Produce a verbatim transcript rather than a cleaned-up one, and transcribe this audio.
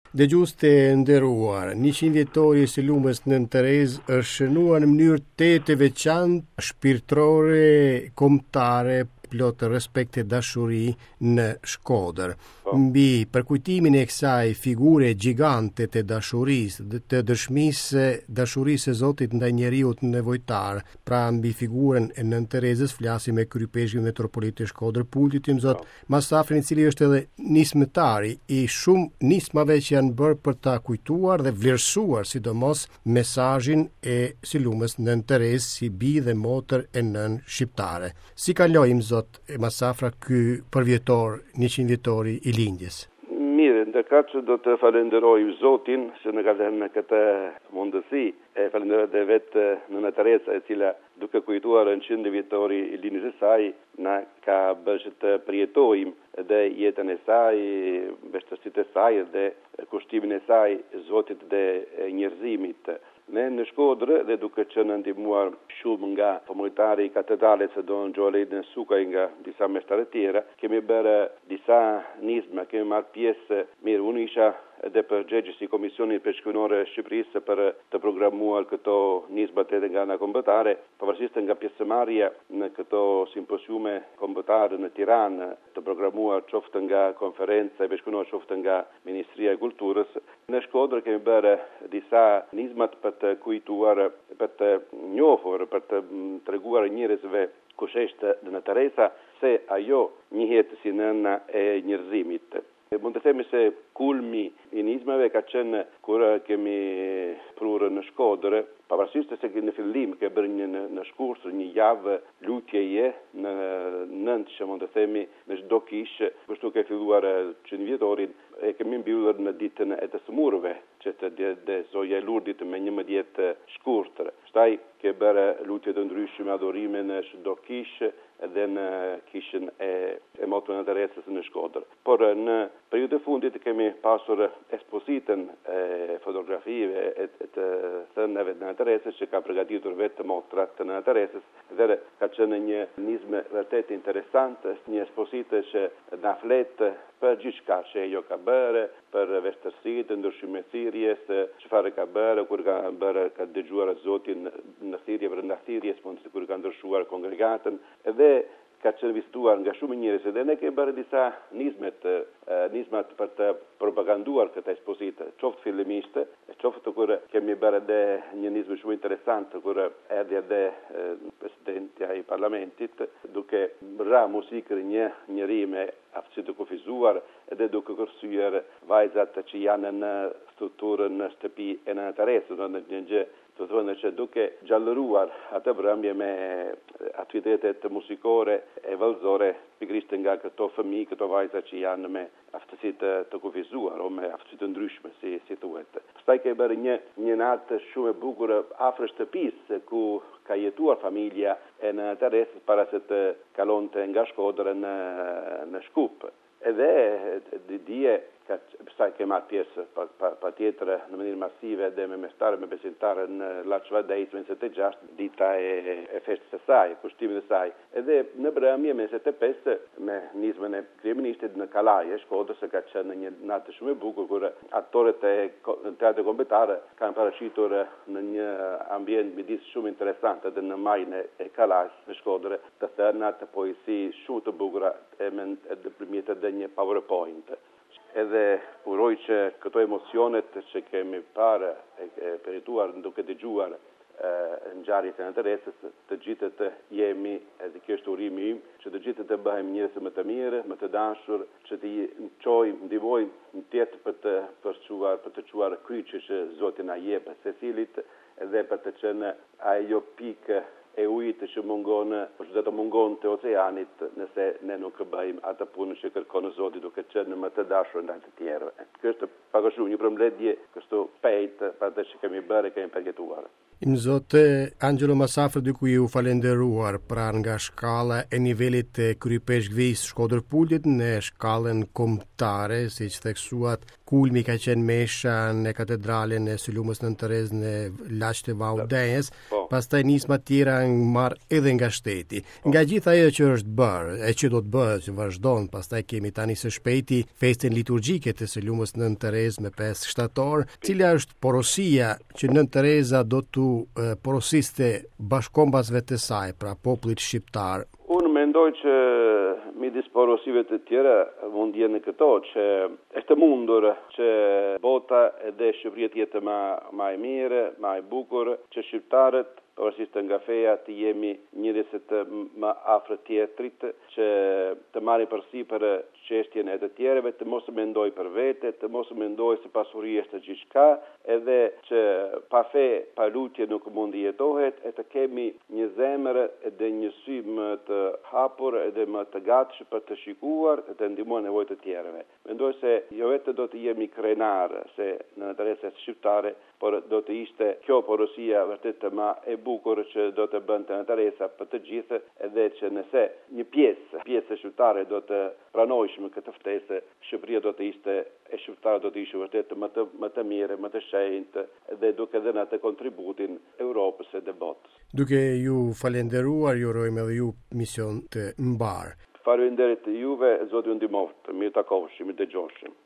Dhe gjuste nderuar, njëqind vjetori së lumës Nën Terezë është shënuar në mënyrë të të veçantë, shpirtërore, kombëtare, plot respekt e dashuri në Shkodër. Mbi përkujtimin e kësaj figure gjigante të dashurisë, të dëshmisë dashurisë e Zotit ndaj njeriut nevojtar, pra mbi figurën e Nën Terezës flasim me kryepeshtin metropolit të Shkodër Pultit, Zot Masafrin, i cili është edhe nismëtari i shumë nismave që janë bërë për ta kujtuar dhe vlerësuar sidomos mesazhin e silumës Nën Terezë si bi dhe motër e nën shqiptare. Si kalojmë, Zot Masafra, ky përvjetor, njëqind vjetori i lindjes? Mirë, ndërka që do të falenderoj Zotin që në ka dhënë këtë mundësi, e falenderoj dhe vetë Nëna Tereza, e cila duke kujtuar në qindë vjetori i lindjes e saj, na ka bërë të përjetojmë dhe jetën e saj, vështërsitë e saj dhe kushtimin e saj Zotit dhe njerëzimit. Ne në Shkodër, dhe duke që në ndihmuar shumë nga komunitari i katedrales së Don Gjoelid në Sukaj nga disa meshtarë tjera, kemi bërë disa nisma, kemi marrë pjesë mirë. Unë isha edhe përgjegjës i Komisionit Peshkëpunore Shqipërisë për të programuar këto nismat edhe nga ana kombëtare, pavarësisht nga pjesëmarrja në këto simposiume kombëtare në Tiranë, të programuar qoftë nga konferenca e peshkëpunore, qoftë nga Ministria e Kulturës. Në Shkodër kemi bërë disa nismat për të kujtuar, për të njohur, për të treguar njerëzve kush është Nëna Tereza, se ajo njihet si nëna e njerëzimit. Mund të themi se kulmi i nismave ka qenë kur kemi prurë në Shkodër, pavarësisht se në fillim ke bërë një në, në shkurtër një javë lutjeje në nënt që mund të themi në çdo kishë, kështu ke filluar qindë vjetorin, e kemi mbyllur në ditën e të smurëve, që të dhe, dhe zoja e Lurdit me njëmbëdhjetë shkurtër. Shtaj ke bërë lutje të ndryshme, adhurime në çdo kishë edhe në kishën e, e motër Nëna Terezës në Shkodër. Por në periudhën e fundit kemi pasur ekspozitën e fotografive e, e të thënave të Nëna Terezës që ka përgatitur vetë motrat të Nëna Terezës, dhe ka qenë një nizme vërtet interesant, është një ekspozitë që na flet për gjithçka që ajo ka bërë, për vështërsitë, ndryshime thirrjes, çfarë ka bërë, kur ka bërë, ka dëgjuar Zotin në thirrje për në thirrjes, mund të kur ka ndryshuar kongregatën, edhe ka qenë vizituar nga shumë njerëz, dhe ne kemi bërë disa nizmet, nizmat për të propaganduar këtë ekspozitë, qoftë fillimisht, qoftë kur kemi bërë edhe një nizmë shumë interesant, kur erdhi edhe presidentja i parlamentit, duke ra muzikën një njëri me aftësi të kufizuar, edhe duke kërcyer vajzat që janë në strukturën në shtëpi e Nëna Terezës, në një gjë të thonë që duke gjallëruar atë brëmje me aktivitetet muzikore e vallëzore, pikërisht nga këto fëmijë, këto vajza që janë me aftësi të, të kufizuar o me aftësi të ndryshme, si, si thuhet. Pastaj ke bërë një, një natë shumë e bukur afër shtëpisë, ku ka jetuar familja e Nëna Terezës para se të kalonte nga Shkodra në, në Shkup. Edhe dije ka sa ke marrë pjesë pa, pa, pa tjetër në mënyrë masive dhe me mestarë, me besimtarë në Llaçvadejs njëzet e gjashtë, dita e, e festës së saj, kushtimin e saj. Edhe në brëmje me njëzet e pesë me nizmën e kryeministit në Kalaje, Shkodrës, ka qenë një natë shumë e bukur kur aktorët e teatrit kombëtar kanë parashitur në një ambient midis shumë interesant edhe në majën e Kalajës në Shkodër, të thëna të poezi shumë të bukura e me nëpërmjet edhe një PowerPoint. Edhe uroj që këto emocionet që kemi parë e, e perituar duke dëgjuar ngjarjet e Nëna Terezës, të gjithë të jemi, edhe kjo është urimi im, që të gjithë të bëhem njerëz më të mirë, më të dashur, që të çojmë, ndihmojmë në tjetër për të përçuar, për të çuar kryqë që Zoti na jep secilit, edhe për të qenë ajo pikë e ujit që mungon, ose do të mungon të oceanit nëse ne nuk bëjmë atë punë që kërkon Zoti duke qenë më të dashur ndaj të tjerëve. Kjo është pak a shumë një përmbledhje kështu pejt për atë që kemi bërë e kemi përgjetuar. Im Zotë Angelo Masafra, duke ju falenderuar pra nga shkalla e nivelit të kryepeshkëvisë Shkodër Pullit në shkallën kombëtare, siç theksuat, kulmi ka qenë mesha në katedralen e së lumës në Terezë në Laqë të Vaudenjes, Po. pastaj nisma tjera marr edhe nga shteti. Nga gjitha ajo që është bërë, e që do të bëhet, që vazhdon, pastaj kemi tani së shpejti festën liturgjike të së lumës në Terezë me pesë shtator, cila është porosia që Nën Tereza do të uh, porosiste bashkombasve të saj, pra popullit shqiptar. Unë mendoj që midis porosive të tjera mund jenë këto që është mundur që bota edhe Shqipëria të jetë më më e mirë, më e bukur, që shqiptarët pavarësisht nga feja të jemi njerëz të më afër tjetrit, që të marrin përsipër çështjen e të tjerëve, të mos mendoj për vete, të mos mendoj se pasuria është gjithçka, edhe që pa fe, pa lutje nuk mund të jetohet, e të kemi një zemër edhe një sy më të hapur edhe më të gatshëm për të shikuar e të ndihmuar nevojat e tjerëve. Mendoj se jo vetëm do të jemi krenar se në Tereza shqiptare, por do të ishte kjo porosia vërtet më e bukur që do të bënte në Tereza për të gjithë, edhe që nëse një pjesë, pjesë shqiptare do të pranojshme këtë ftesë, Shqipëria do të ishte e shqiptarët do të ishte vërtet më të më të mirë, më të shenjtë dhe duke dhënë atë kontributin Europës dhe botës. Duke ju falenderuar, ju urojmë edhe ju mision të mbar. Faleminderit juve, Zoti ju ndihmoft. Mirë takoheshim, mirë dëgjoshim.